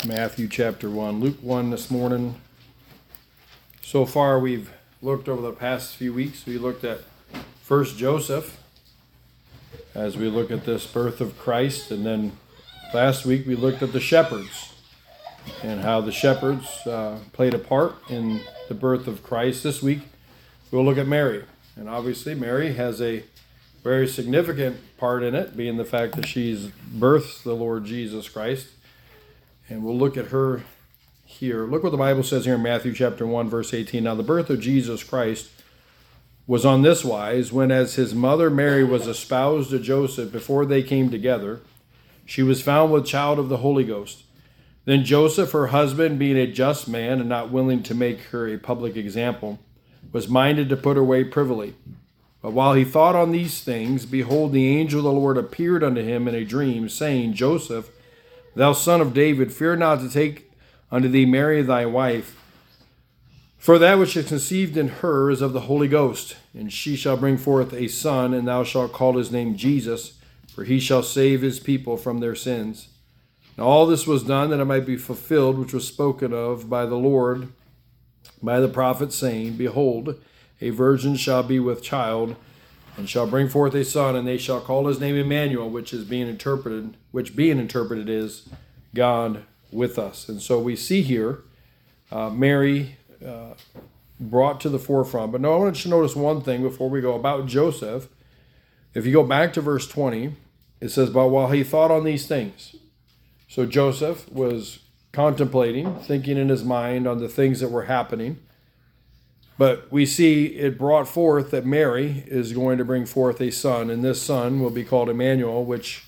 Matthew chapter 1, Luke 1 this morning. So far we've looked over the past few weeks. We looked at first Joseph as we look at this birth of Christ. And then last week we looked at the shepherds and how the shepherds played a part in the birth of Christ. This week we'll look at Mary. And obviously Mary has a very significant part in it, being the fact that she's birthed the Lord Jesus Christ. And we'll look at her here. Look what the Bible says here in Matthew chapter 1, verse 18. Now the birth of Jesus Christ was on this wise, when as his mother Mary was espoused to Joseph, before they came together, she was found with child of the Holy Ghost. Then Joseph, her husband, being a just man and not willing to make her a public example, was minded to put her away privily. But while he thought on these things, behold, the angel of the Lord appeared unto him in a dream, saying, Joseph, thou son of David, fear not to take unto thee Mary thy wife, for that which is conceived in her is of the Holy Ghost. And she shall bring forth a son, and thou shalt call his name Jesus, for he shall save his people from their sins. Now all this was done that it might be fulfilled, which was spoken of by the Lord, by the prophet, saying, Behold, a virgin shall be with child, and shall bring forth a son, and they shall call his name Emmanuel, which being interpreted is God with us. And so we see here Mary brought to the forefront. But no, I want you to notice one thing before we go about Joseph. If you go back to verse 20, it says, but while he thought on these things. So Joseph was contemplating, thinking in his mind on the things that were happening. But we see it brought forth that Mary is going to bring forth a son, and this son will be called Emmanuel, which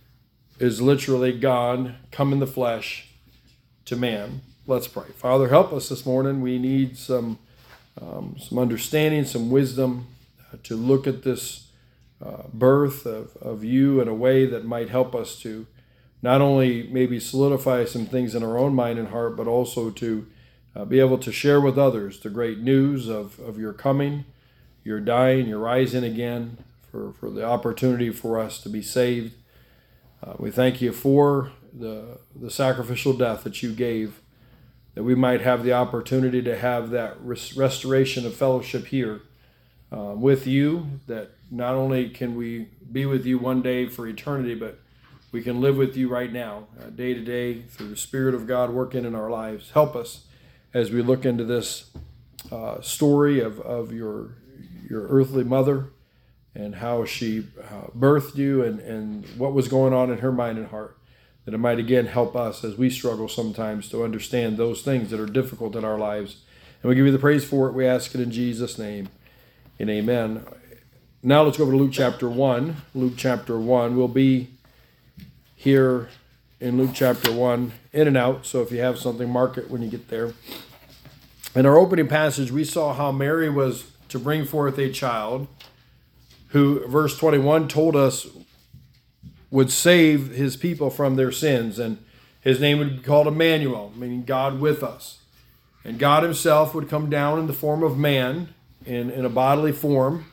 is literally God come in the flesh to man. Let's pray. Father, help us this morning. We need some understanding, some wisdom to look at this birth of you in a way that might help us to not only maybe solidify some things in our own mind and heart, but also to be able to share with others the great news of your coming, your dying, your rising again, for the opportunity for us to be saved. We thank you for the sacrificial death that you gave, that we might have the opportunity to have that restoration of fellowship here with you, that not only can we be with you one day for eternity, but we can live with you right now, day to day, through the Spirit of God working in our lives. Help us as we look into this story of your earthly mother and how she birthed you and what was going on in her mind and heart, that it might again help us as we struggle sometimes to understand those things that are difficult in our lives. And we give you the praise for it. We ask it in Jesus' name, and amen. Now let's go over to Luke chapter 1. Luke chapter 1. We'll be here in Luke chapter 1, in and out. So if you have something, mark it when you get there. In our opening passage, we saw how Mary was to bring forth a child who, verse 21, told us would save his people from their sins. And his name would be called Emmanuel, meaning God with us. And God himself would come down in the form of man, in a bodily form,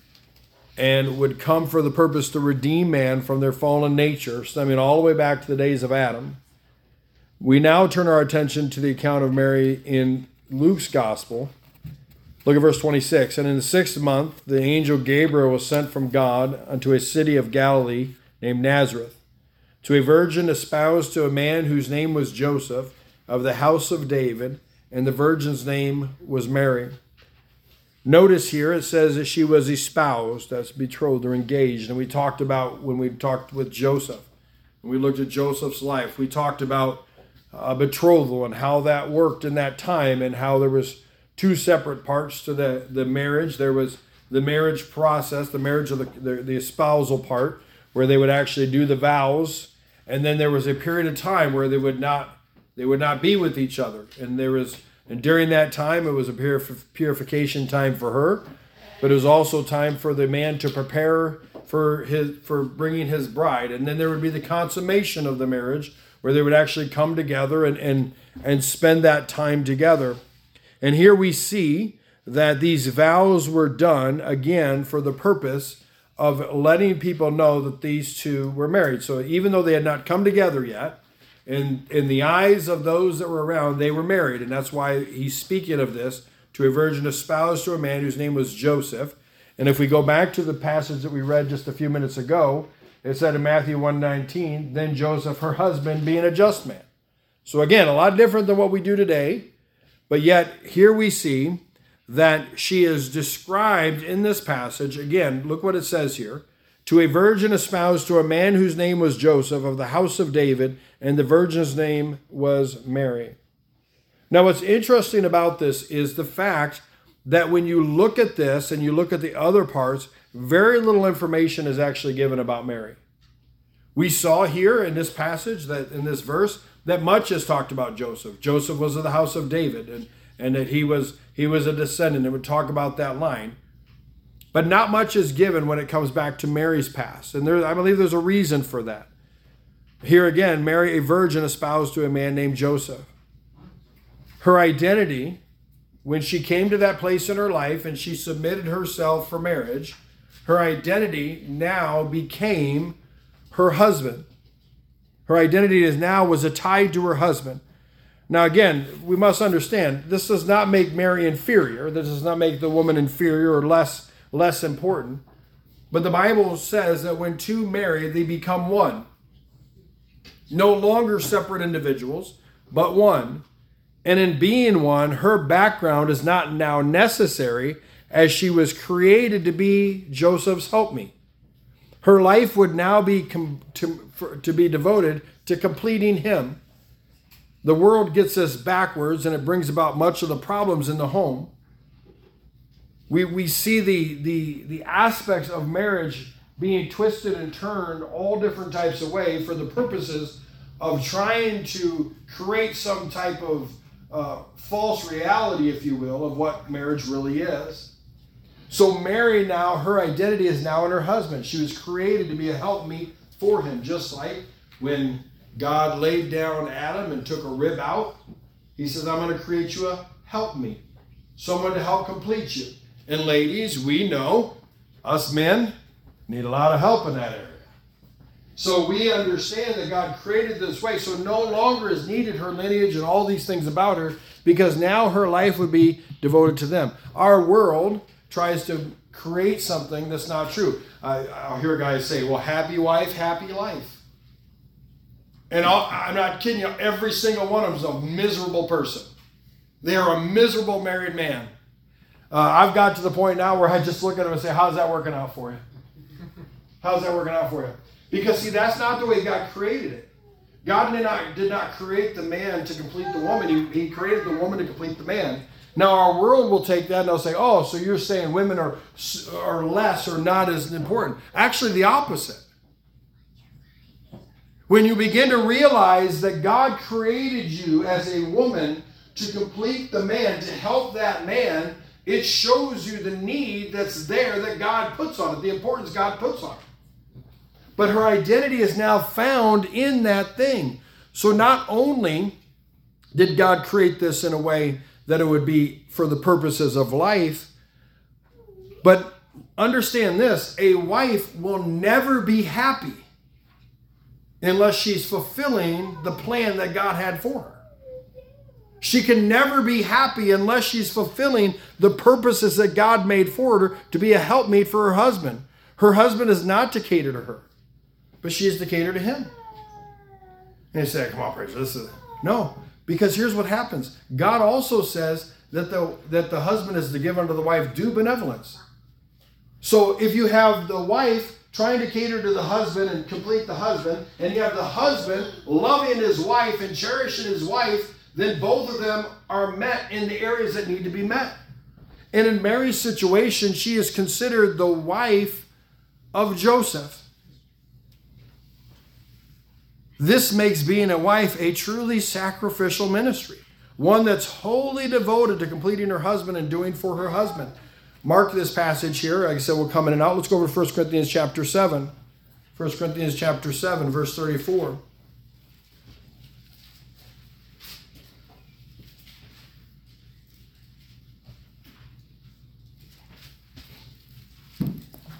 and would come for the purpose to redeem man from their fallen nature, stemming all the way back to the days of Adam. We now turn our attention to the account of Mary in Luke's gospel. Look at verse 26. And in the 6th month, the angel Gabriel was sent from God unto a city of Galilee named Nazareth, to a virgin espoused to a man whose name was Joseph, of the house of David, and the virgin's name was Mary. Notice here it says that she was espoused, that's betrothed or engaged. And we talked about, when we talked with Joseph, when we looked at Joseph's life, we talked about a betrothal and how that worked in that time, and how there was two separate parts to the marriage. There was the marriage process, the marriage of the espousal part, where they would actually do the vows, and then there was a period of time where they would not be with each other, and during that time, it was a purification time for her, but it was also time for the man to prepare for bringing his bride. And then there would be the consummation of the marriage, where they would actually come together and spend that time together. And here we see that these vows were done, again, for the purpose of letting people know that these two were married. So even though they had not come together yet, in the eyes of those that were around, they were married. And that's why he's speaking of this, to a virgin espoused to a man whose name was Joseph. And if we go back to the passage that we read just a few minutes ago, it said in Matthew 1:19, then Joseph, her husband, being a just man. So again, a lot different than what we do today. But yet, here we see that she is described in this passage. Again, look what it says here. To a virgin espoused to a man whose name was Joseph of the house of David, and the virgin's name was Mary. Now, what's interesting about this is the fact that when you look at this and you look at the other parts, very little information is actually given about Mary. We saw here in this passage, that in this verse, that much is talked about Joseph. Joseph was of the house of David, and that he was a descendant. It would talk about that line. But not much is given when it comes back to Mary's past. And I believe there's a reason for that. Here again, Mary, a virgin espoused to a man named Joseph. Her identity, when she came to that place in her life and she submitted herself for marriage, her identity now became her husband. Her identity was tied to her husband. Now again, we must understand, this does not make Mary inferior. This does not make the woman inferior or less important. But the Bible says that when two marry, they become one. No longer separate individuals, but one. And in being one, her background is not now necessary, as she was created to be Joseph's helpmeet. Her life would now be to be devoted to completing him. The world gets this backwards, and it brings about much of the problems in the home. We see the aspects of marriage being twisted and turned all different types of ways for the purposes of trying to create some type of false reality, if you will, of what marriage really is. So Mary now, her identity is now in her husband. She was created to be a helpmeet for him, just like when God laid down Adam and took a rib out. He says, I'm going to create you a helpmeet, someone to help complete you. And ladies, we know, us men need a lot of help in that area. So we understand that God created this way, so no longer is needed her lineage and all these things about her, because now her life would be devoted to them. Our world tries to create something that's not true. I'll hear guys say, well, happy wife, happy life. And I'm not kidding you, every single one of them is a miserable person. They are a miserable married man. I've got to the point now where I just look at them and say, how's that working out for you? How's that working out for you? Because, see, that's not the way God created it. God did not create the man to complete the woman. He created the woman to complete the man. Now, our world will take that and they'll say, oh, so you're saying women are less or not as important. Actually, the opposite. When you begin to realize that God created you as a woman to complete the man, to help that man, it shows you the need that's there that God puts on it, the importance God puts on it. But her identity is now found in that thing. So not only did God create this in a way that it would be for the purposes of life, but understand this, a wife will never be happy unless she's fulfilling the plan that God had for her. She can never be happy unless she's fulfilling the purposes that God made for her to be a helpmeet for her husband. Her husband is not to cater to her, but she is to cater to him. And you say, come on, preacher, no, because here's what happens. God also says that the husband is to give unto the wife due benevolence. So if you have the wife trying to cater to the husband and complete the husband, and you have the husband loving his wife and cherishing his wife, then both of them are met in the areas that need to be met. And in Mary's situation, she is considered the wife of Joseph. This makes being a wife a truly sacrificial ministry, one that's wholly devoted to completing her husband and doing for her husband. Mark this passage here. Like I said, we'll come in and out. Let's go over to 1 Corinthians chapter 7. 1 Corinthians chapter 7, verse 34.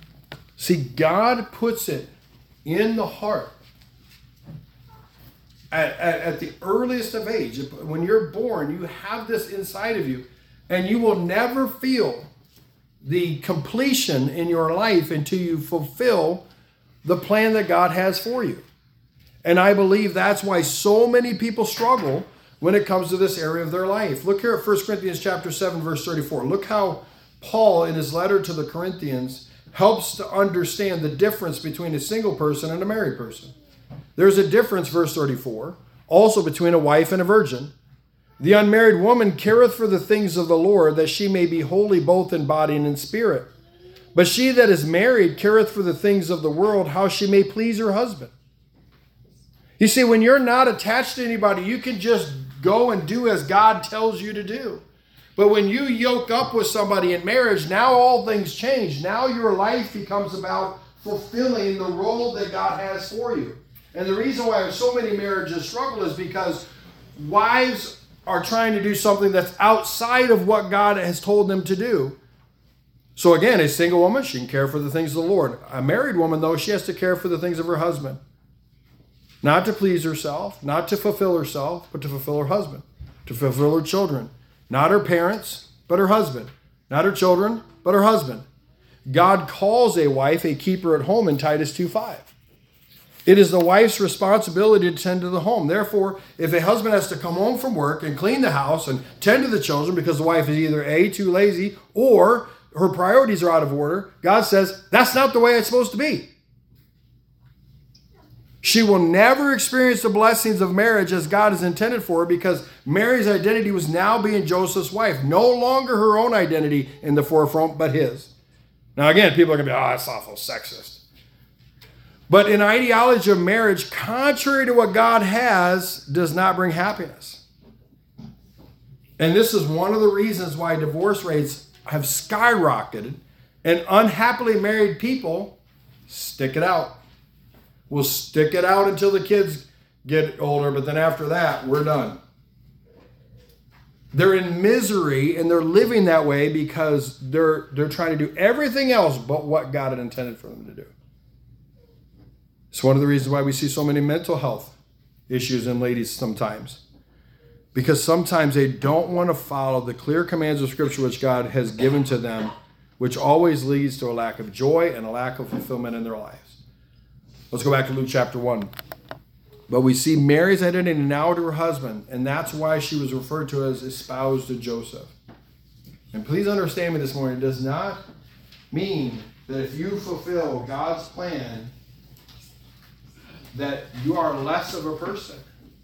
See, God puts it in the heart at the earliest of age. When you're born, you have this inside of you, and you will never feel the completion in your life until you fulfill the plan that God has for you. And I believe that's why so many people struggle when it comes to this area of their life. Look here at 1 Corinthians chapter 7, verse 34. Look how Paul, in his letter to the Corinthians, helps to understand the difference between a single person and a married person. There's a difference, verse 34, also between a wife and a virgin. The unmarried woman careth for the things of the Lord, that she may be holy both in body and in spirit. But she that is married careth for the things of the world, how she may please her husband. You see, when you're not attached to anybody, you can just go and do as God tells you to do. But when you yoke up with somebody in marriage, now all things change. Now your life becomes about fulfilling the role that God has for you. And the reason why so many marriages struggle is because wives are trying to do something that's outside of what God has told them to do. So again, a single woman, she can care for the things of the Lord. A married woman, though, she has to care for the things of her husband. Not to please herself, not to fulfill herself, but to fulfill her husband, to fulfill her children. Not her parents, but her husband. Not her children, but her husband. God calls a wife a keeper at home in Titus 2:5. It is the wife's responsibility to tend to the home. Therefore, if a husband has to come home from work and clean the house and tend to the children because the wife is either A, too lazy, or her priorities are out of order, God says, that's not the way it's supposed to be. She will never experience the blessings of marriage as God has intended for her, because Mary's identity was now being Joseph's wife. No longer her own identity in the forefront, but his. Now again, people are going to be, that's awful sexist. But an ideology of marriage, contrary to what God has, does not bring happiness. And this is one of the reasons why divorce rates have skyrocketed, and unhappily married people stick it out. We'll stick it out until the kids get older, but then after that, we're done. They're in misery, and they're living that way because they're trying to do everything else but what God had intended for them to do. It's one of the reasons why we see so many mental health issues in ladies sometimes. Because sometimes they don't want to follow the clear commands of Scripture which God has given to them, which always leads to a lack of joy and a lack of fulfillment in their lives. Let's go back to Luke chapter 1. But we see Mary's identity now to her husband, and that's why she was referred to as espoused to Joseph. And please understand me this morning, it does not mean that if you fulfill God's plan, that you are less of a person.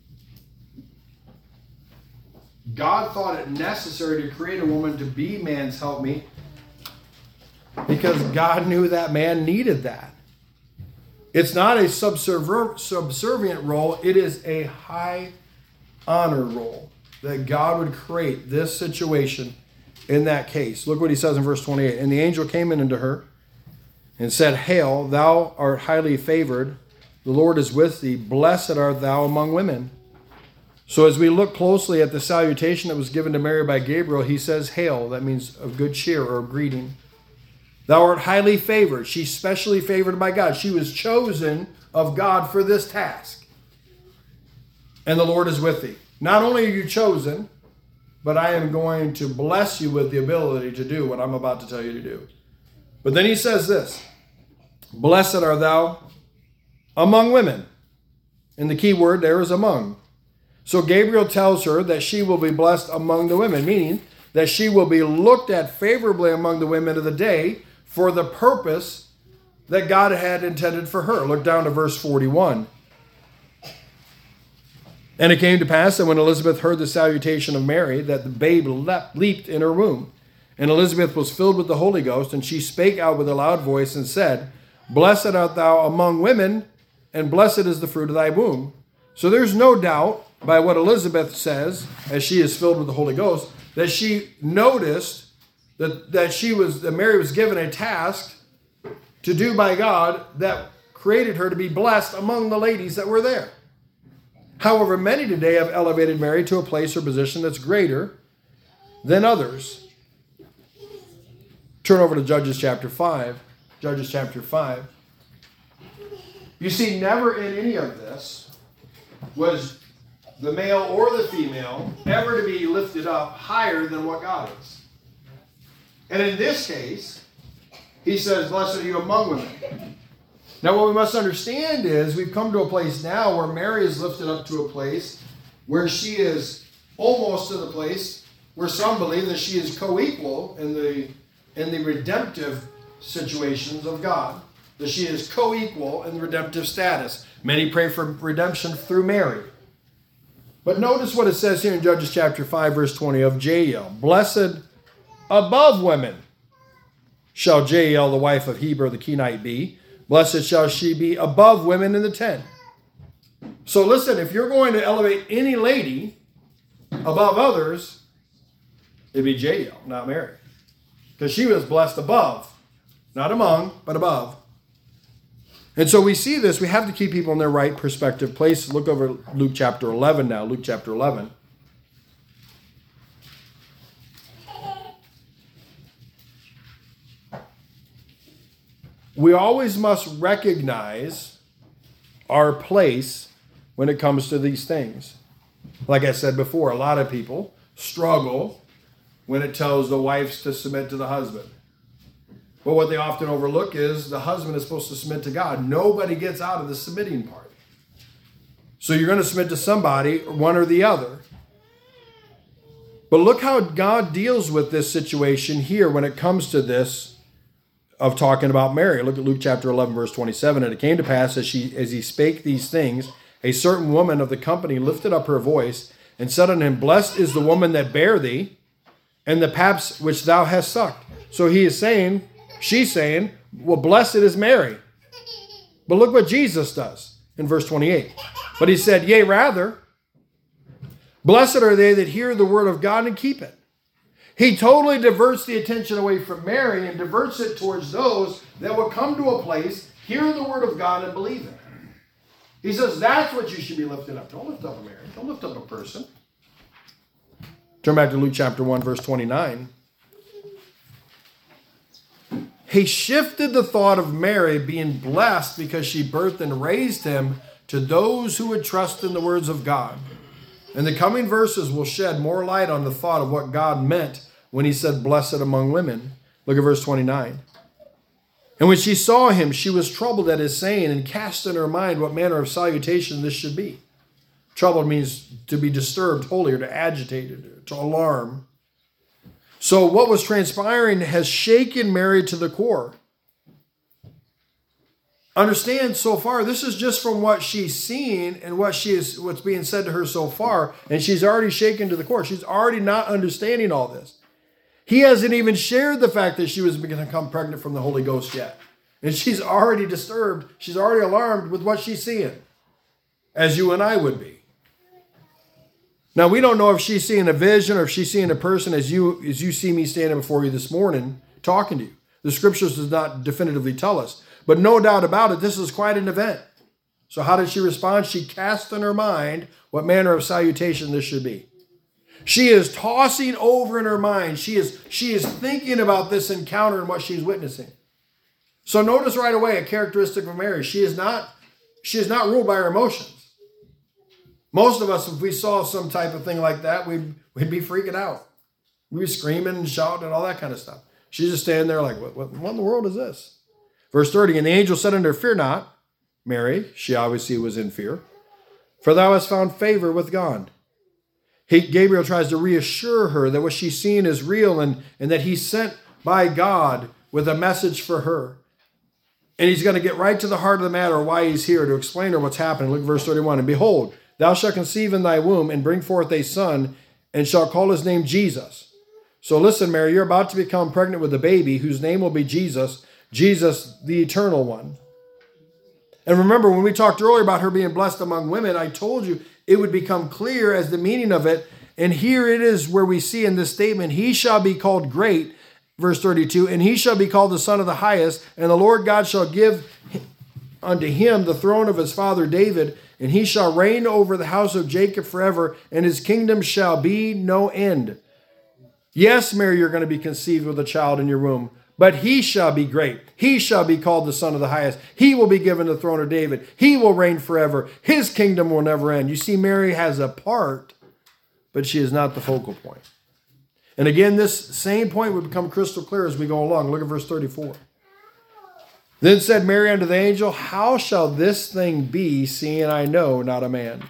God thought it necessary to create a woman to be man's helpmeet because God knew that man needed that. It's not a subservient role. It is a high honor role that God would create this situation in that case. Look what he says in verse 28. And the angel came in unto her and said, Hail, thou art highly favored. The Lord is with thee. Blessed art thou among women. So as we look closely at the salutation that was given to Mary by Gabriel, he says, Hail. That means of good cheer or of greeting. Thou art highly favored. She's specially favored by God. She was chosen of God for this task. And the Lord is with thee. Not only are you chosen, but I am going to bless you with the ability to do what I'm about to tell you to do. But then he says this, Blessed art thou among women. And the key word there is among. So Gabriel tells her that she will be blessed among the women, meaning that she will be looked at favorably among the women of the day for the purpose that God had intended for her. Look down to verse 41. And it came to pass that when Elizabeth heard the salutation of Mary, that the babe leaped in her womb. And Elizabeth was filled with the Holy Ghost, and she spake out with a loud voice and said, Blessed art thou among women, and blessed is the fruit of thy womb. So there's no doubt by what Elizabeth says, as she is filled with the Holy Ghost, that she noticed that Mary was given a task to do by God that created her to be blessed among the ladies that were there. However, many today have elevated Mary to a place or position that's greater than others. Turn over to Judges chapter 5. Judges chapter 5. You see, never in any of this was the male or the female, ever to be lifted up higher than what God is. And in this case, he says, blessed are you among women. Now what we must understand is we've come to a place now where Mary is lifted up to a place where she is almost to the place where some believe that she is co-equal in the redemptive situations of God. That she is co-equal in the redemptive status. Many pray for redemption through Mary. But notice what it says here in Judges chapter 5, verse 20 of Jael. Blessed above women shall Jael, the wife of Heber the Kenite, be. Blessed shall she be above women in the tent. So listen, if you're going to elevate any lady above others, it'd be Jael, not Mary. Because she was blessed above. Not among, but above. And so we see this. We have to keep people in their right perspective place. Look over Luke chapter 11 now. Luke chapter 11. We always must recognize our place when it comes to these things. Like I said before, a lot of people struggle when it tells the wives to submit to the husband. But what they often overlook is the husband is supposed to submit to God. Nobody gets out of the submitting part. So you're going to submit to somebody, one or the other. But look how God deals with this situation here when it comes to this of talking about Mary. Look at Luke chapter 11, verse 27. And it came to pass as he spake these things, a certain woman of the company lifted up her voice and said unto him, blessed is the woman that bare thee, and the paps which thou hast sucked. So she's saying, well, blessed is Mary. But look what Jesus does in verse 28. But he said, yea, rather, blessed are they that hear the word of God and keep it. He totally diverts the attention away from Mary and diverts it towards those that will come to a place, hear the word of God, and believe it. He says that's what you should be lifted up. Don't lift up a Mary. Don't lift up a person. Turn back to Luke chapter 1, verse 29. He shifted the thought of Mary being blessed because she birthed and raised him to those who would trust in the words of God. And the coming verses will shed more light on the thought of what God meant when he said, blessed among women. Look at verse 29. And when she saw him, she was troubled at his saying and cast in her mind what manner of salutation this should be. Troubled means to be disturbed wholly or to agitate, or to alarm. So what was transpiring has shaken Mary to the core. Understand so far, this is just from what she's seen and what's being said to her so far, and she's already shaken to the core. She's already not understanding all this. He hasn't even shared the fact that she was going to become pregnant from the Holy Ghost yet. And she's already disturbed. She's already alarmed with what she's seeing, as you and I would be. Now, we don't know if she's seeing a vision or if she's seeing a person as you see me standing before you this morning talking to you. The scriptures does not definitively tell us. But no doubt about it, this is quite an event. So how did she respond? She cast in her mind what manner of salutation this should be. She is tossing over in her mind. She is thinking about this encounter and what she's witnessing. So notice right away a characteristic of Mary. She is not ruled by her emotions. Most of us, if we saw some type of thing like that, we'd be freaking out. We'd be screaming and shouting and all that kind of stuff. She's just standing there like, what in the world is this? Verse 30, and the angel said unto her, fear not, Mary. She obviously was in fear. For thou hast found favor with God. Gabriel tries to reassure her that what she's seeing is real and that he's sent by God with a message for her. And he's going to get right to the heart of the matter, why he's here, to explain to her what's happening. Look at verse 31. And behold, thou shalt conceive in thy womb and bring forth a son, and shalt call his name Jesus. So listen, Mary, you're about to become pregnant with a baby whose name will be Jesus, Jesus, the eternal one. And remember, when we talked earlier about her being blessed among women, I told you it would become clear as the meaning of it. And here it is where we see in this statement, he shall be called great, verse 32, and he shall be called the Son of the Highest, and the Lord God shall give unto him the throne of his father David, and he shall reign over the house of Jacob forever, and his kingdom shall be no end. Yes, Mary, you're going to be conceived with a child in your womb, But he shall be great. He shall be called the Son of the Highest. He will be given the throne of David. He will reign forever. His kingdom will never end. You see, Mary has a part, but she is not the focal point. And again, this same point would become crystal clear as we go along. Look at verse 34. Then said Mary unto the angel, how shall this thing be, seeing I know not a man?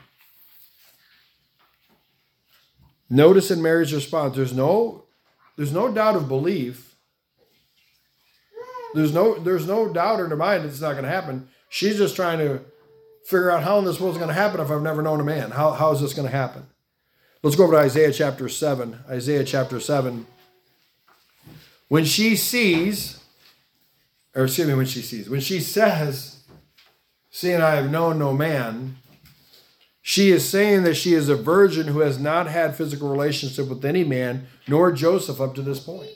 Notice in Mary's response, there's no doubt of belief. There's no doubt in her mind it's not going to happen. She's just trying to figure out how in this world is going to happen if I've never known a man. How is this going to happen? Let's go over to Isaiah chapter 7. Isaiah chapter 7. When she says, seeing I have known no man, she is saying that she is a virgin who has not had physical relationship with any man, nor Joseph up to this point.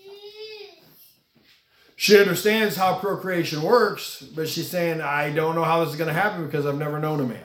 She understands how procreation works, but she's saying, I don't know how this is going to happen because I've never known a man.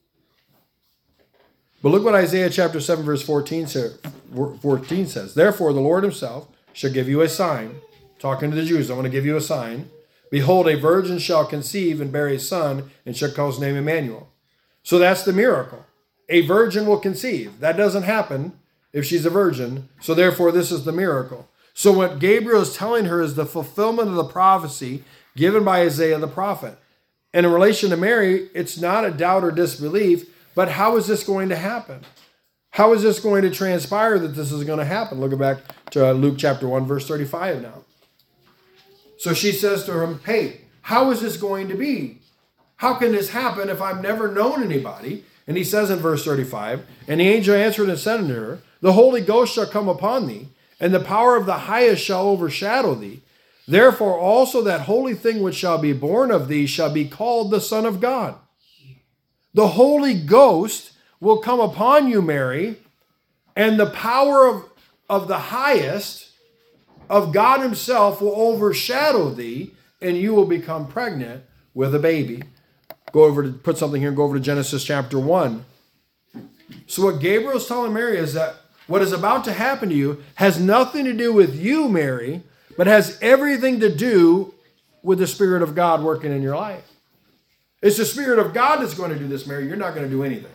But look what Isaiah chapter 7 verse 14 says. Therefore the Lord himself shall give you a sign. Talking to the Jews, I'm going to give you a sign. Behold, a virgin shall conceive and bear a son, and shall call his name Emmanuel. So that's the miracle. A virgin will conceive. That doesn't happen if she's a virgin. So therefore this is the miracle. So what Gabriel is telling her is the fulfillment of the prophecy given by Isaiah the prophet. And in relation to Mary, it's not a doubt or disbelief, but how is this going to happen? How is this going to transpire that this is going to happen? Look back to Luke chapter 1, verse 35 now. So she says to him, hey, how is this going to be? How can this happen if I've never known anybody? And he says in verse 35, and the angel answered and said unto her, the Holy Ghost shall come upon thee, and the power of the highest shall overshadow thee. Therefore also that holy thing which shall be born of thee shall be called the Son of God. The Holy Ghost will come upon you, Mary, and the power of the highest, of God himself, will overshadow thee, and you will become pregnant with a baby. Go over to put something here, go over to Genesis chapter 1. So what Gabriel is telling Mary is that what is about to happen to you has nothing to do with you, Mary, but has everything to do with the Spirit of God working in your life. It's the Spirit of God that's going to do this, Mary. You're not going to do anything.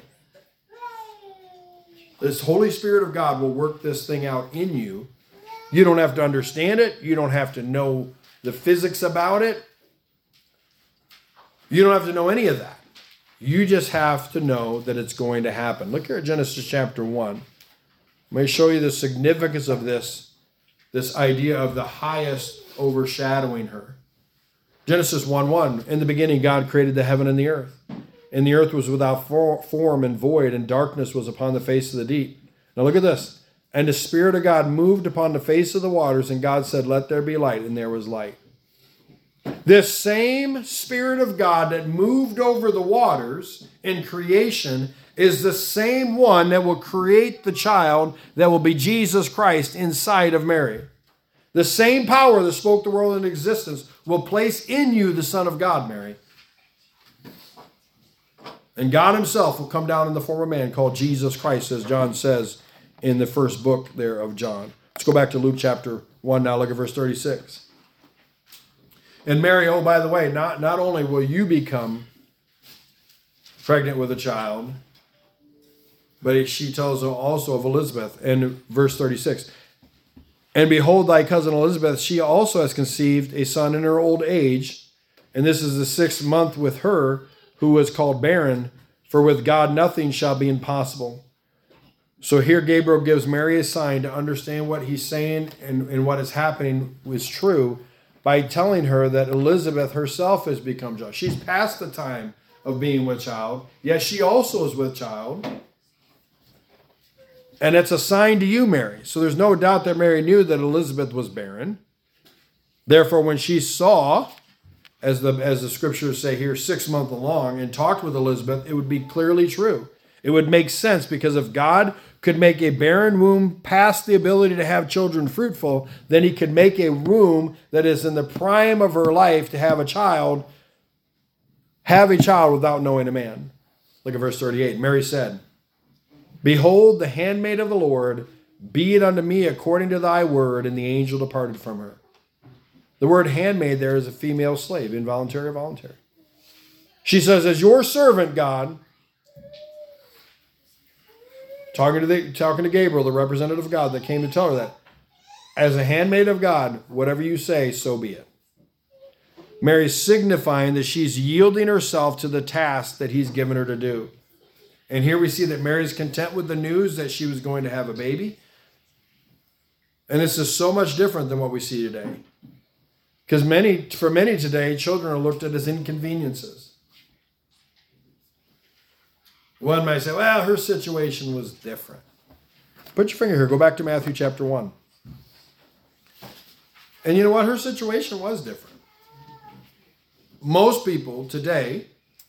This Holy Spirit of God will work this thing out in you. You don't have to understand it. You don't have to know the physics about it. You don't have to know any of that. You just have to know that it's going to happen. Look here at Genesis chapter 1. I'm going to show you the significance of this idea of the highest overshadowing her. Genesis 1:1, in the beginning God created the heaven and the earth. And the earth was without form and void, and darkness was upon the face of the deep. Now look at this. And the Spirit of God moved upon the face of the waters, and God said, let there be light, and there was light. This same Spirit of God that moved over the waters in creation is the same one that will create the child that will be Jesus Christ inside of Mary. The same power that spoke the world into existence will place in you the Son of God, Mary. And God himself will come down in the form of man called Jesus Christ, as John says in the first book there of John. Let's go back to Luke chapter 1 now. Look at verse 36. And Mary, oh, by the way, not only will you become pregnant with a child, but she tells also of Elizabeth in verse 36. And behold, thy cousin Elizabeth, she also has conceived a son in her old age. And this is the 6th month with her, who was called barren, for with God nothing shall be impossible. So here Gabriel gives Mary a sign to understand what he's saying and what is happening is true by telling her that Elizabeth herself has become just. She's past the time of being with child, yet she also is with child. And it's a sign to you, Mary. So there's no doubt that Mary knew that Elizabeth was barren. Therefore, when she saw, as the scriptures say here, 6 months along, and talked with Elizabeth, it would be clearly true. It would make sense, because if God could make a barren womb past the ability to have children fruitful, then he could make a womb that is in the prime of her life to have a child without knowing a man. Look at verse 38. Mary said, behold, the handmaid of the Lord, be it unto me according to thy word, and the angel departed from her. The word handmaid there is a female slave, involuntary or voluntary. She says, as your servant, God, talking to Gabriel, the representative of God that came to tell her that, as a handmaid of God, whatever you say, so be it. Mary's signifying that she's yielding herself to the task that he's given her to do. And here we see that Mary's content with the news that she was going to have a baby. And this is so much different than what we see today. Because for many today, children are looked at as inconveniences. One might say, well, her situation was different. Put your finger here. Go back to Matthew chapter 1. And you know what? Her situation was different. Most people today,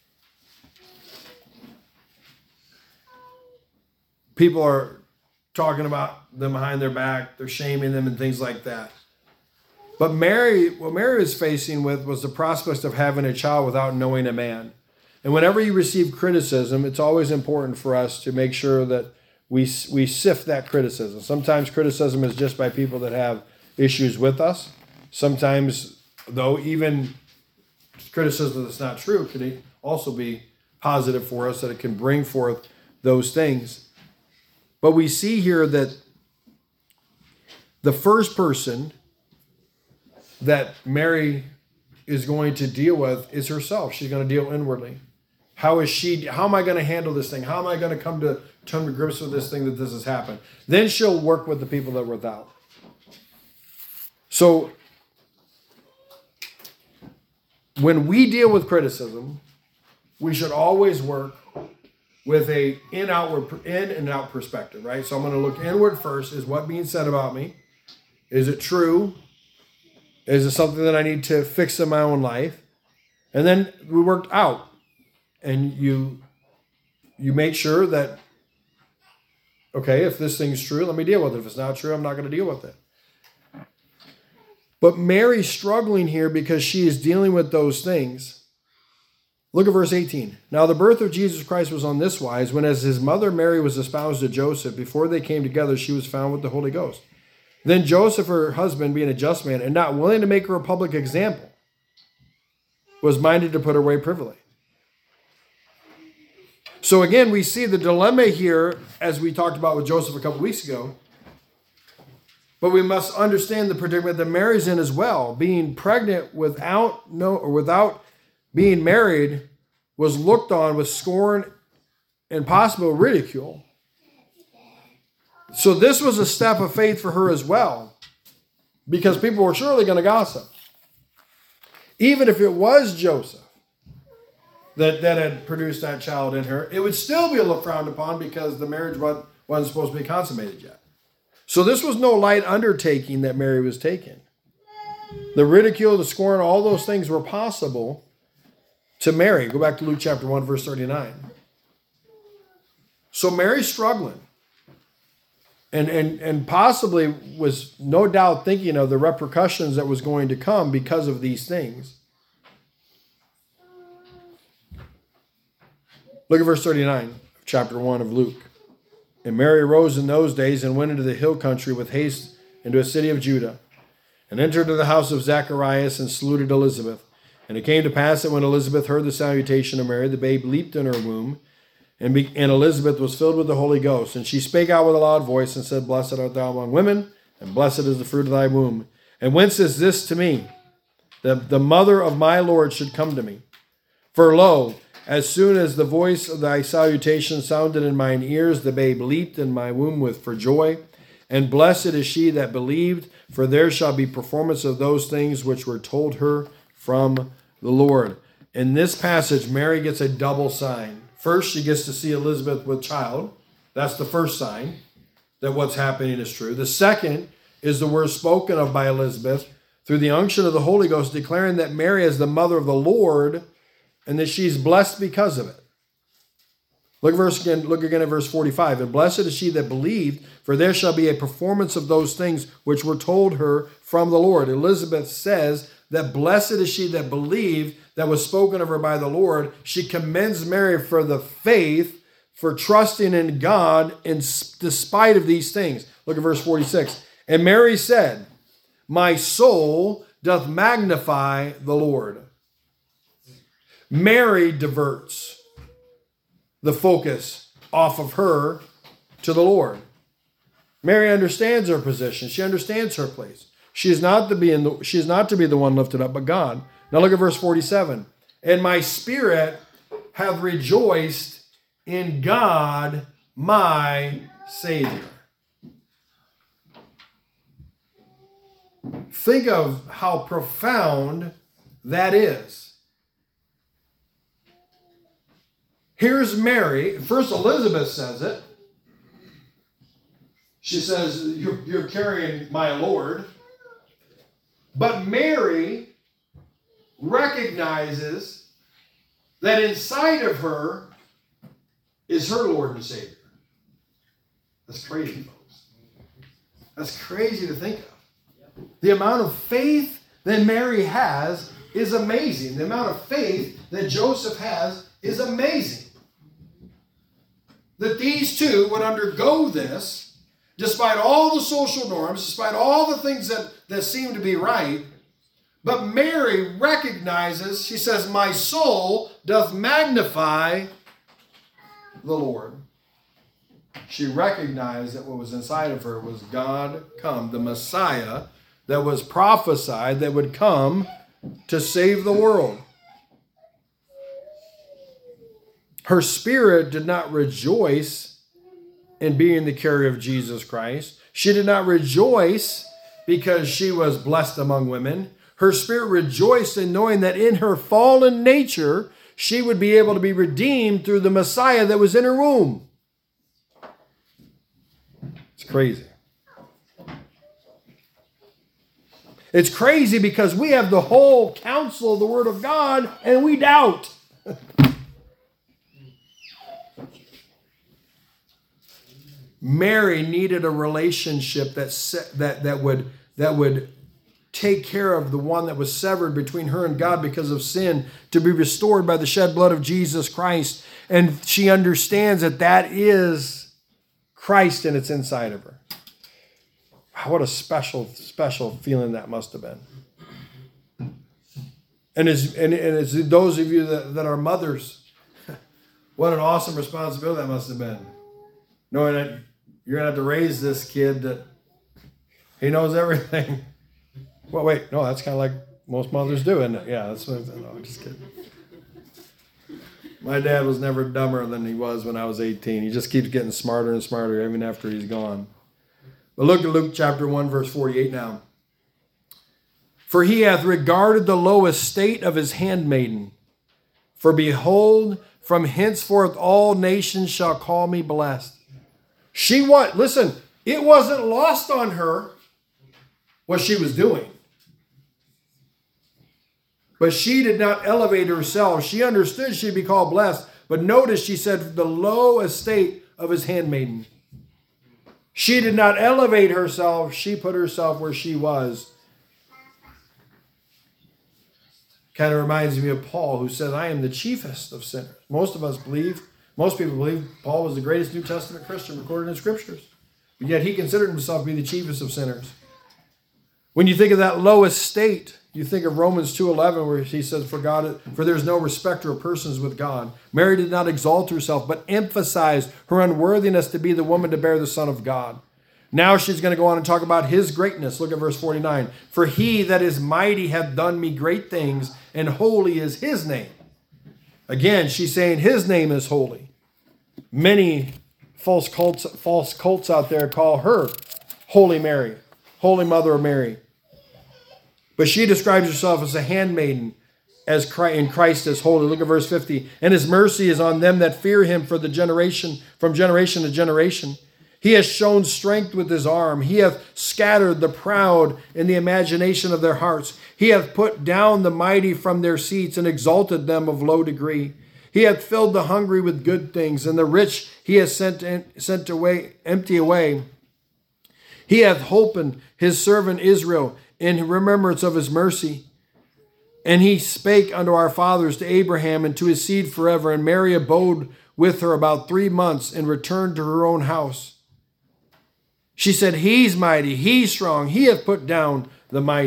people are talking about them behind their back. They're shaming them and things like that. But what Mary was facing with was the prospect of having a child without knowing a man. And whenever you receive criticism, it's always important for us to make sure that we sift that criticism. Sometimes criticism is just by people that have issues with us. Sometimes, though, even criticism that's not true can also be positive for us, that it can bring forth those things. But we see here that the first person that Mary is going to deal with is herself. She's going to deal inwardly. How am I going to handle this thing? How am I going to come to grips with this thing that this has happened? Then she'll work with the people that were without. So when we deal with criticism, we should always work with a in and out perspective, right? So I'm going to look inward first. Is what being said about me? Is it true? Is it something that I need to fix in my own life? And then we worked out. And you make sure that, okay, if this thing's true, let me deal with it. If it's not true, I'm not going to deal with it. But Mary's struggling here because she is dealing with those things. Look at verse 18. Now the birth of Jesus Christ was on this wise, when as his mother Mary was espoused to Joseph, before they came together, she was found with the Holy Ghost. Then Joseph, her husband, being a just man, and not willing to make her a public example, was minded to put her away privily. So again, we see the dilemma here, as we talked about with Joseph a couple weeks ago. But we must understand the predicament that Mary's in as well. Being pregnant without being married was looked on with scorn and possible ridicule. So this was a step of faith for her as well, because people were surely going to gossip. Even if it was Joseph that had produced that child in her, it would still be looked frowned upon because the marriage wasn't supposed to be consummated yet. So this was no light undertaking that Mary was taking. The ridicule, the scorn, all those things were possible to Mary. Go back to Luke chapter 1, verse 39. So Mary's struggling. And possibly was no doubt thinking of the repercussions that was going to come because of these things. Look at verse 39 of chapter 1 of Luke. And Mary arose in those days and went into the hill country with haste into a city of Judah, and entered into the house of Zacharias and saluted Elizabeth. And it came to pass that when Elizabeth heard the salutation of Mary, the babe leaped in her womb, and Elizabeth was filled with the Holy Ghost. And she spake out with a loud voice and said, Blessed art thou among women, and blessed is the fruit of thy womb. And whence is this to me, that the mother of my Lord should come to me? For lo, as soon as the voice of thy salutation sounded in mine ears, the babe leaped in my womb for joy. And blessed is she that believed, for there shall be performance of those things which were told her from the Lord. In this passage, Mary gets a double sign. First, she gets to see Elizabeth with child. That's the first sign that what's happening is true. The second is the word spoken of by Elizabeth through the unction of the Holy Ghost, declaring that Mary is the mother of the Lord and that she's blessed because of it. Look again at verse 45. And blessed is she that believed, for there shall be a performance of those things which were told her from the Lord. Elizabeth says that blessed is she that believed, that was spoken of her by the Lord. She commends Mary for the faith, for trusting in God in despite of these things. Look at verse 46. And Mary said, My soul doth magnify the Lord. Mary diverts the focus off of her to the Lord. Mary understands her position. She understands her place. She is not to be the one lifted up, but God. Now look at verse 47. And my spirit hath rejoiced in God my Savior. Think of how profound that is. Here's Mary. First Elizabeth says it. She says, you're carrying my Lord. But Mary recognizes that inside of her is her Lord and Savior. That's crazy, folks. That's crazy to think of. The amount of faith that Mary has is amazing. The amount of faith that Joseph has is amazing. That these two would undergo this, despite all the social norms, despite all the things that seem to be right. But Mary recognizes, she says, my soul doth magnify the Lord. She recognized that what was inside of her was God come, the Messiah that was prophesied that would come to save the world. Her spirit did not rejoice in being the carrier of Jesus Christ. She did not rejoice because she was blessed among women. Her spirit rejoiced in knowing that in her fallen nature, she would be able to be redeemed through the Messiah that was in her womb. It's crazy. It's crazy because we have the whole counsel of the Word of God and we doubt. Mary needed a relationship that would take care of the one that was severed between her and God because of sin, to be restored by the shed blood of Jesus Christ. And she understands that is Christ and it's inside of her. Wow, what a special feeling that must have been. And as those of you that are mothers, what an awesome responsibility that must have been. Knowing that you're going to have to raise this kid that he knows everything. Well, wait, no, that's kind of like most mothers do, isn't it? Yeah, that's what no, I'm just kidding. My dad was never dumber than he was when I was 18. He just keeps getting smarter and smarter even after he's gone. But look at Luke chapter 1, verse 48 now. For he hath regarded the low estate of his handmaiden. For behold, from henceforth all nations shall call me blessed. Listen, it wasn't lost on her what she was doing. But she did not elevate herself. She understood she'd be called blessed. But notice she said, the low estate of his handmaiden. She did not elevate herself. She put herself where she was. Kind of reminds me of Paul, who said, I am the chiefest of sinners. Most people believe Paul was the greatest New Testament Christian recorded in Scriptures. But yet he considered himself to be the chiefest of sinners. When you think of that low estate, you think of Romans 2:11, where he says, for there is no respecter of persons with God. Mary did not exalt herself, but emphasized her unworthiness to be the woman to bear the Son of God. Now she's going to go on and talk about his greatness. Look at verse 49. For he that is mighty hath done me great things, and holy is his name. Again, she's saying his name is holy. Many false cults out there call her Holy Mary, Holy Mother of Mary. But she describes herself as a handmaiden, as in Christ as holy. Look at verse 50. And his mercy is on them that fear him from generation to generation. He has shown strength with his arm. He hath scattered the proud in the imagination of their hearts. He hath put down the mighty from their seats and exalted them of low degree. He hath filled the hungry with good things, and the rich he has sent away empty away. He hath holpen his servant Israel in remembrance of his mercy. And he spake unto our fathers, to Abraham, and to his seed forever. And Mary abode with her about 3 months, and returned to her own house. She said, he's mighty, he's strong, he hath put down the mighty.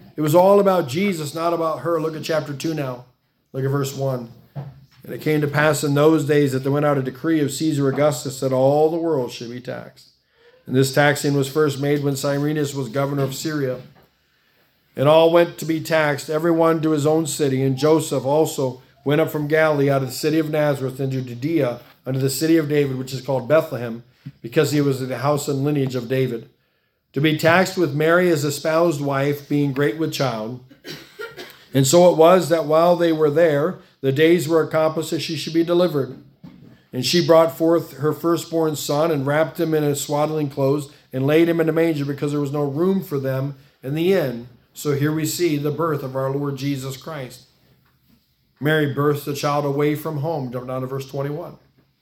It was all about Jesus, not about her. Look at chapter 2 now. Look at verse 1. And it came to pass in those days that there went out a decree of Caesar Augustus that all the world should be taxed. And this taxing was first made when Cyrenius was governor of Syria. And all went to be taxed, every one to his own city. And Joseph also went up from Galilee out of the city of Nazareth into Judea, unto the city of David, which is called Bethlehem, because he was of the house and lineage of David, to be taxed with Mary his espoused wife, being great with child. And so it was that while they were there, the days were accomplished that she should be delivered. And she brought forth her firstborn son, and wrapped him in his swaddling clothes, and laid him in a manger, because there was no room for them in the inn. So here we see the birth of our Lord Jesus Christ. Mary birthed the child away from home. Jump down to verse 21.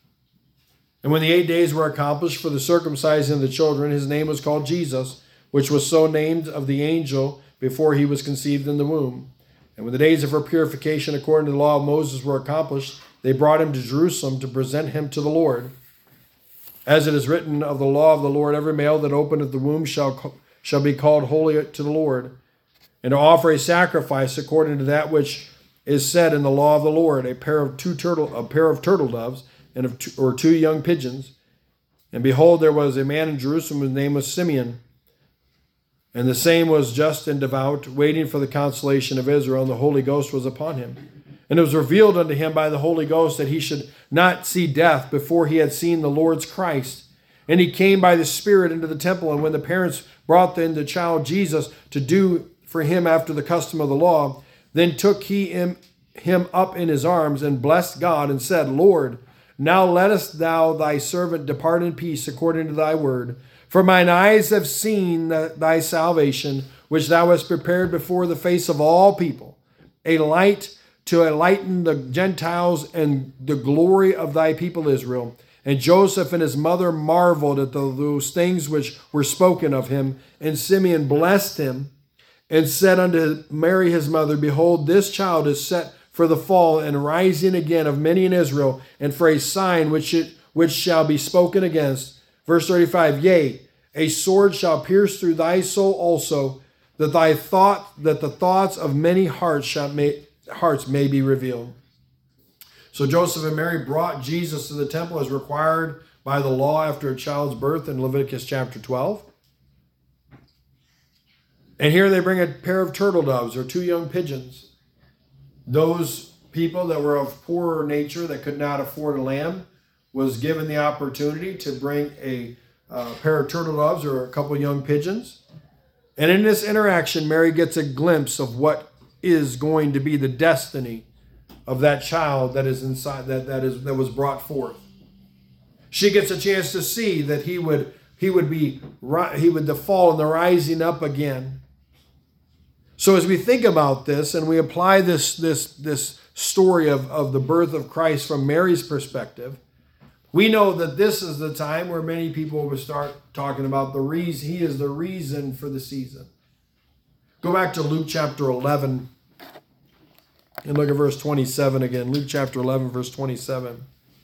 And when the 8 days were accomplished for the circumcising of the children, his name was called Jesus, which was so named of the angel before he was conceived in the womb. And when the days of her purification according to the law of Moses were accomplished, they brought him to Jerusalem to present him to the Lord. As it is written of the law of the Lord, every male that openeth the womb shall be called holy to the Lord, and to offer a sacrifice according to that which is said in the law of the Lord, a pair of turtle doves, and two young pigeons. And behold, there was a man in Jerusalem whose name was Simeon, and the same was just and devout, waiting for the consolation of Israel, and the Holy Ghost was upon him. And it was revealed unto him by the Holy Ghost that he should not see death before he had seen the Lord's Christ. And he came by the Spirit into the temple, and when the parents brought in the child Jesus to do for him after the custom of the law, then took he him up in his arms, and blessed God, and said, Lord, now lettest thou thy servant depart in peace according to thy word. For mine eyes have seen thy salvation, which thou hast prepared before the face of all people, a light to enlighten the Gentiles, and the glory of thy people Israel. And Joseph and his mother marveled at those things which were spoken of him. And Simeon blessed him, and said unto Mary his mother, Behold, this child is set for the fall and rising again of many in Israel, and for a sign which shall be spoken against. Verse 35, Yea, a sword shall pierce through thy soul also, that the thoughts of many hearts may be revealed. So Joseph and Mary brought Jesus to the temple as required by the law after a child's birth in Leviticus chapter 12. And here they bring a pair of turtle doves, or two young pigeons. Those people that were of poorer nature, that could not afford a lamb, was given the opportunity to bring a pair of turtle doves or a couple young pigeons. And in this interaction, Mary gets a glimpse of what is going to be the destiny of that child that is inside, that was brought forth. She gets a chance to see that he would the fall and the rising up again. So as we think about this and we apply this story of the birth of Christ from Mary's perspective, we know that this is the time where many people will start talking about the reason. He is the reason for the season. Go back to Luke chapter 11 and look at verse 27 again. Luke chapter 11, verse 27.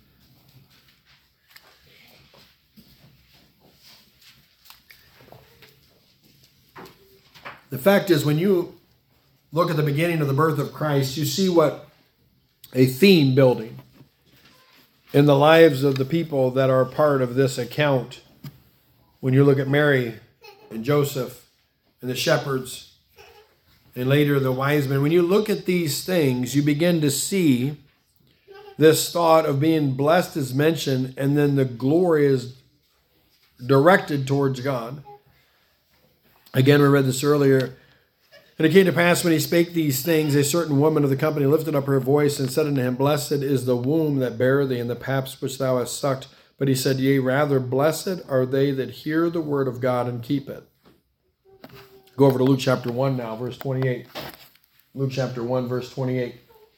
The fact is, when you look at the beginning of the birth of Christ, you see what a theme building in the lives of the people that are part of this account. When you look at Mary and Joseph and the shepherds and later the wise men, when you look at these things, you begin to see this thought of being blessed is mentioned, and then the glory is directed towards God. Again, we read this earlier. And it came to pass when he spake these things, a certain woman of the company lifted up her voice and said unto him, Blessed is the womb that bare thee, and the paps which thou hast sucked. But he said, Yea, rather, blessed are they that hear the word of God and keep it. Go over to Luke chapter 1 now, verse 28. Luke chapter 1, verse 28.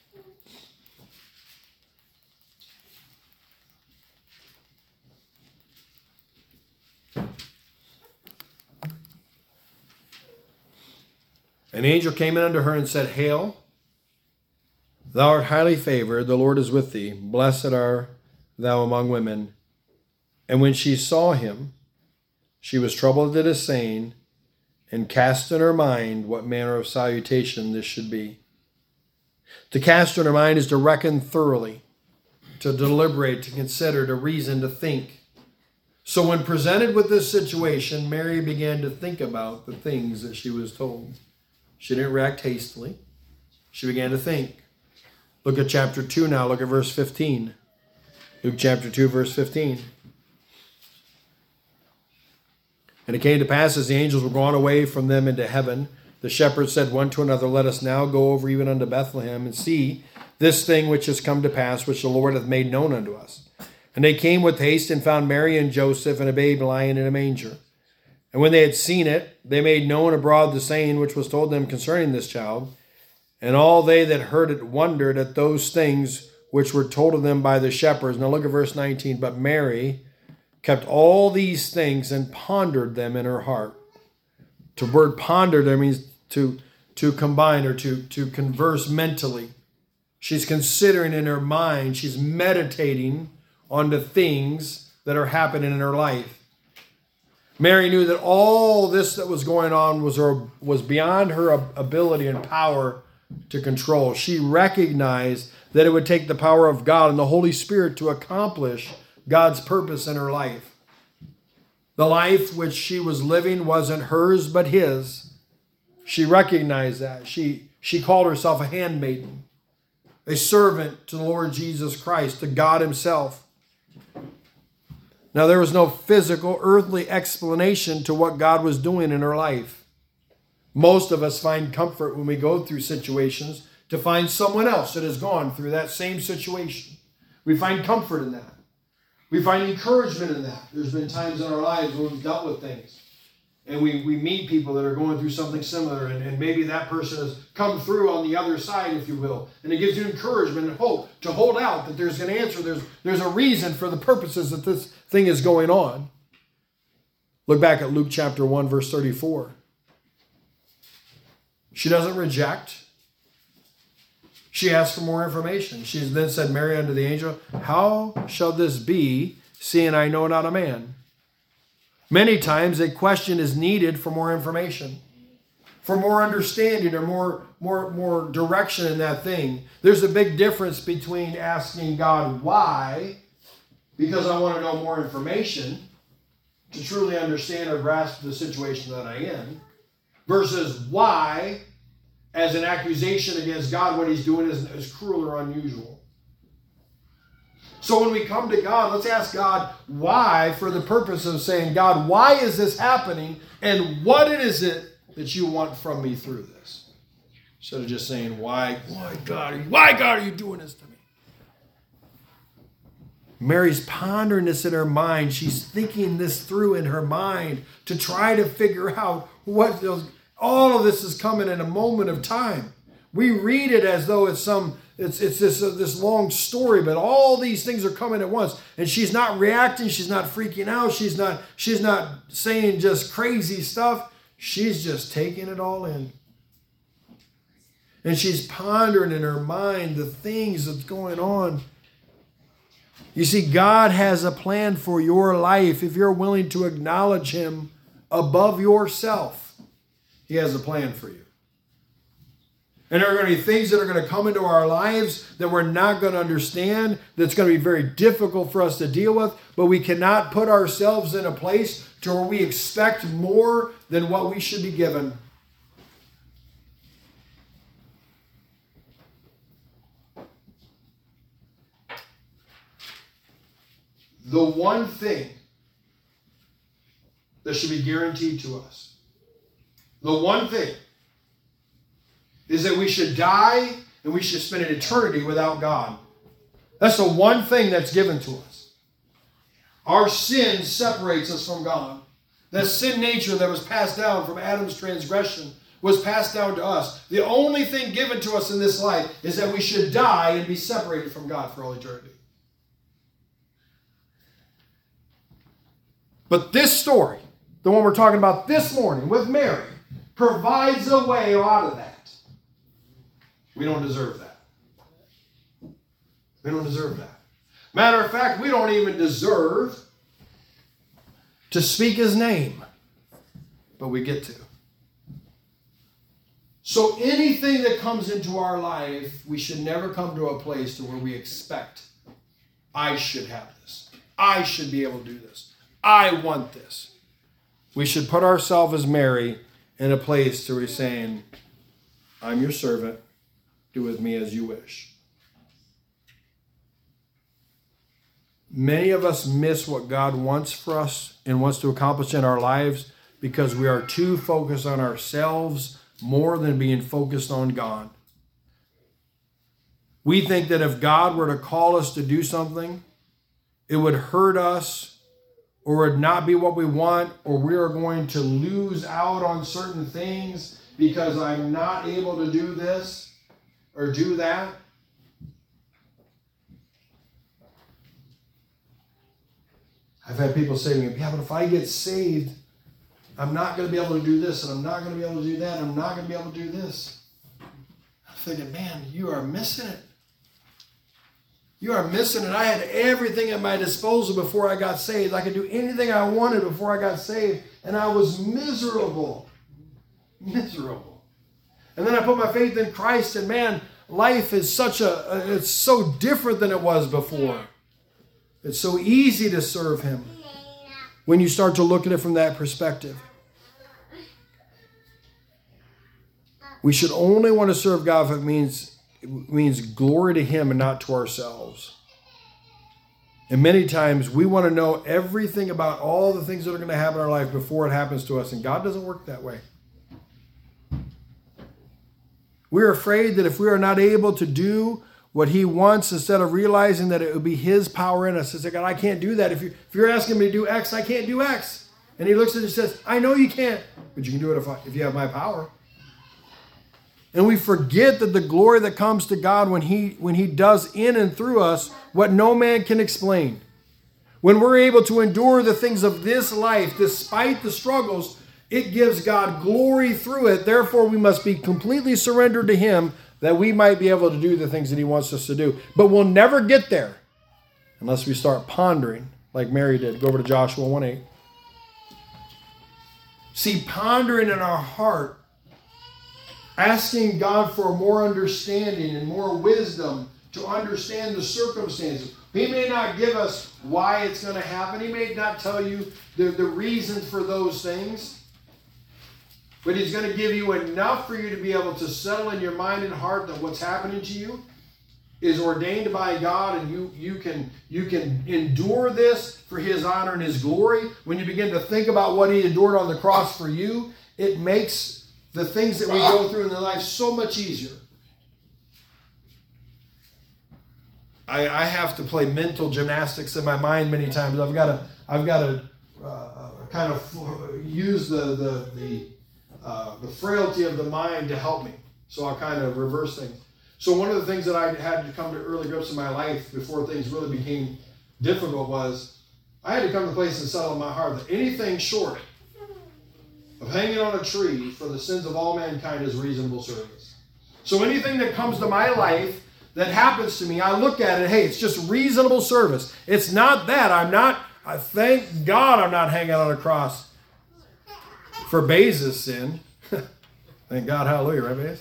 An angel came in unto her and said, Hail, thou art highly favored, the Lord is with thee. Blessed art thou among women. And when she saw him, she was troubled at his saying, and cast in her mind what manner of salutation this should be. To cast in her mind is to reckon thoroughly, to deliberate, to consider, to reason, to think. So when presented with this situation, Mary began to think about the things that she was told. She didn't react hastily. She began to think. Look at chapter 2 now. Look at verse 15. Luke chapter 2, verse 15. And it came to pass, as the angels were gone away from them into heaven, the shepherds said one to another, Let us now go over even unto Bethlehem, and see this thing which has come to pass, which the Lord hath made known unto us. And they came with haste, and found Mary and Joseph, and a babe lying in a manger. And when they had seen it, they made known abroad the saying which was told them concerning this child. And all they that heard it wondered at those things which were told of them by the shepherds. Now look at verse 19. But Mary kept all these things and pondered them in her heart. The word ponder there means to combine or to converse mentally. She's considering in her mind, she's meditating on the things that are happening in her life. Mary knew that all this that was going on was beyond her ability and power to control. She recognized that it would take the power of God and the Holy Spirit to accomplish God's purpose in her life. The life which she was living wasn't hers but his. She recognized that. She called herself a handmaiden, a servant to the Lord Jesus Christ, to God himself. Now there was no physical, earthly explanation to what God was doing in her life. Most of us find comfort when we go through situations to find someone else that has gone through that same situation. We find comfort in that. We find encouragement in that. There's been times in our lives when we've dealt with things and we meet people that are going through something similar, and maybe that person has come through on the other side, if you will, and it gives you encouragement and hope to hold out that there's an answer, there's a reason for the purposes that this thing is going on. Look back at Luke chapter 1, verse 34. She doesn't reject. She asked for more information. She then said, Mary unto the angel, How shall this be, seeing I know not a man? Many times a question is needed for more information, for more understanding or more direction in that thing. There's a big difference between asking God why, because I want to know more information to truly understand or grasp the situation that I'm in, versus why, as an accusation against God, what he's doing is cruel or unusual. So when we come to God, let's ask God why, for the purpose of saying, God, why is this happening? And what is it that you want from me through this? Instead of just saying, why God are you doing this to me? Mary's pondering this in her mind. She's thinking this through in her mind to try to figure out what all of this is coming in a moment of time. We read it as though it's this long story, but all these things are coming at once. And she's not reacting. She's not freaking out. She's not saying just crazy stuff. She's just taking it all in. And she's pondering in her mind the things that's going on. You see, God has a plan for your life if you're willing to acknowledge him above yourself. He has a plan for you. And there are going to be things that are going to come into our lives that we're not going to understand, that's going to be very difficult for us to deal with, but we cannot put ourselves in a place to where we expect more than what we should be given. The one thing that should be guaranteed to us, the one thing, is that we should die and we should spend an eternity without God. That's the one thing that's given to us. Our sin separates us from God. That sin nature that was passed down from Adam's transgression was passed down to us. The only thing given to us in this life is that we should die and be separated from God for all eternity. But this story, the one we're talking about this morning with Mary, provides a way out of that. We don't deserve that. We don't deserve that. Matter of fact, we don't even deserve to speak his name. But we get to. So anything that comes into our life, we should never come to a place to where we expect, I should have this. I should be able to do this. I want this. We should put ourselves as Mary in a place to where we're saying, I'm your servant. Do with me as you wish. Many of us miss what God wants for us and wants to accomplish in our lives because we are too focused on ourselves more than being focused on God. We think that if God were to call us to do something, it would hurt us or would not be what we want, or we are going to lose out on certain things because I'm not able to do this or do that. I've had people say to me, yeah, but if I get saved, I'm not going to be able to do this, and I'm not going to be able to do that, and I'm not going to be able to do this. I'm thinking, man, you are missing it. You are missing it. I had everything at my disposal before I got saved. I could do anything I wanted before I got saved, and I was miserable. Miserable. And then I put my faith in Christ, and man, life is it's so different than it was before. It's so easy to serve Him when you start to look at it from that perspective. We should only want to serve God if it means glory to Him and not to ourselves. And many times we want to know everything about all the things that are going to happen in our life before it happens to us, and God doesn't work that way. We're afraid that if we are not able to do what He wants, instead of realizing that it would be His power in us, to say, God, I can't do that. If you're asking me to do X, I can't do X. And He looks at it and says, I know you can't, but you can do it if you have my power. And we forget that the glory that comes to God when He does in and through us what no man can explain. When we're able to endure the things of this life, despite the struggles, it gives God glory through it. Therefore, we must be completely surrendered to Him that we might be able to do the things that He wants us to do. But we'll never get there unless we start pondering like Mary did. Go over to Joshua 1:8. See, pondering in our heart, asking God for more understanding and more wisdom to understand the circumstances. He may not give us why it's going to happen. He may not tell you the reasons for those things. But He's going to give you enough for you to be able to settle in your mind and heart that what's happening to you is ordained by God, and you can endure this for His honor and His glory. When you begin to think about what He endured on the cross for you, it makes the things that we go through in the life so much easier. I have to play mental gymnastics in my mind many times. I've got to kind of use the frailty of the mind to help me. So I'll kind of reverse things. So one of the things that I had to come to early grips in my life before things really became difficult was I had to come to a place and settle in my heart that anything short of hanging on a tree for the sins of all mankind is reasonable service. So anything that comes to my life that happens to me, I look at it, hey, it's just reasonable service. It's not that. I thank God I'm not hanging on a cross for Baze's sin. Thank God, hallelujah, right, Baze?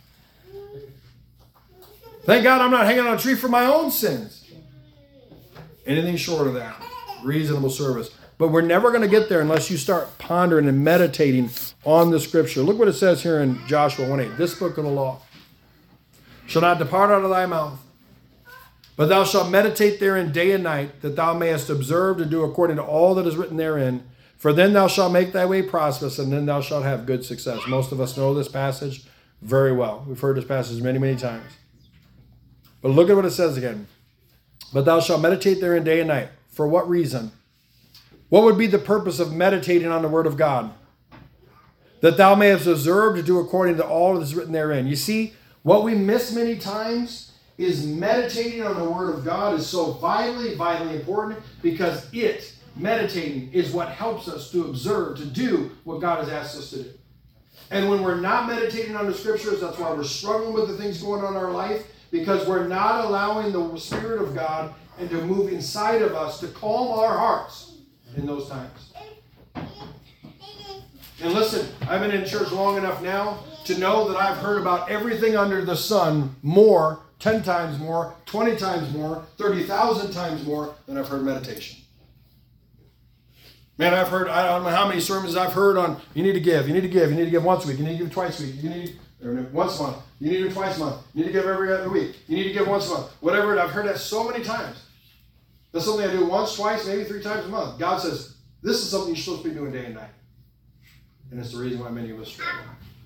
Thank God I'm not hanging on a tree for my own sins. Anything short of that, reasonable service. But we're never going to get there unless you start pondering and meditating on the Scripture. Look what it says here in Joshua 1:8. This book of the law shall not depart out of thy mouth, but thou shalt meditate therein day and night, that thou mayest observe to do according to all that is written therein. For then thou shalt make thy way prosperous, and then thou shalt have good success. Most of us know this passage very well. We've heard this passage many, many times. But look at what it says again. But thou shalt meditate therein day and night. For what reason? What would be the purpose of meditating on the Word of God? That thou mayest observe to do according to all that is written therein. You see, what we miss many times is meditating on the Word of God is so vitally, vitally important, because meditating is what helps us to observe, to do what God has asked us to do. And when we're not meditating on the Scriptures, that's why we're struggling with the things going on in our life, because we're not allowing the Spirit of God and to move inside of us to calm our hearts in those times. And listen, I've been in church long enough now to know that I've heard about everything under the sun more, 10 times more, 20 times more, 30,000 times more than I've heard meditation. Man, I've heard, I don't know how many sermons I've heard on, you need to give once a week, you need to give twice a week, you need once a month, you need to give twice a month, you need to give every other week, you need to give once a month, whatever, and I've heard that so many times. That's something I do once, twice, maybe 3 times a month. God says, this is something you're supposed to be doing day and night. And it's the reason why many of us struggle.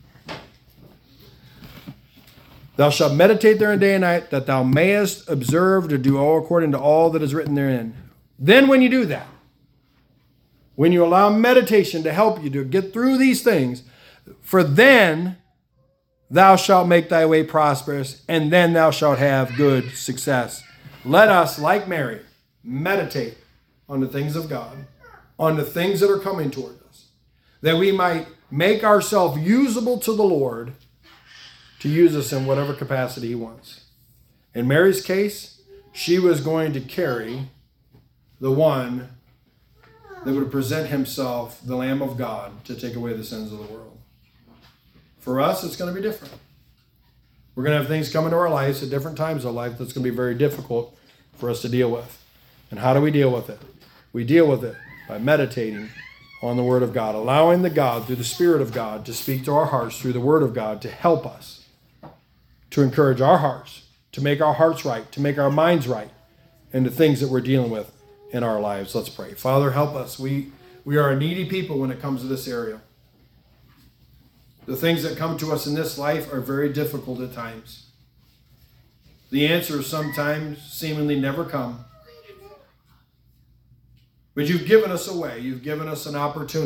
Thou shalt meditate therein day and night, that thou mayest observe to do all according to all that is written therein. Then when you do that, when you allow meditation to help you to get through these things, for then thou shalt make thy way prosperous, and then thou shalt have good success. Let us, like Mary, meditate on the things of God, on the things that are coming toward us, that we might make ourselves usable to the Lord to use us in whatever capacity He wants. In Mary's case, she was going to carry the one that would present Himself, the Lamb of God, to take away the sins of the world. For us, it's going to be different. We're going to have things come into our lives at different times of life that's going to be very difficult for us to deal with. And how do we deal with it? We deal with it by meditating on the Word of God, allowing the God, through the Spirit of God, to speak to our hearts through the Word of God, to help us, to encourage our hearts, to make our hearts right, to make our minds right, and the things that we're dealing with in our lives. Let's pray. Father, help us. We are a needy people when it comes to this area. The things that come to us in this life are very difficult at times. The answers sometimes seemingly never come. But You've given us a way. You've given us an opportunity.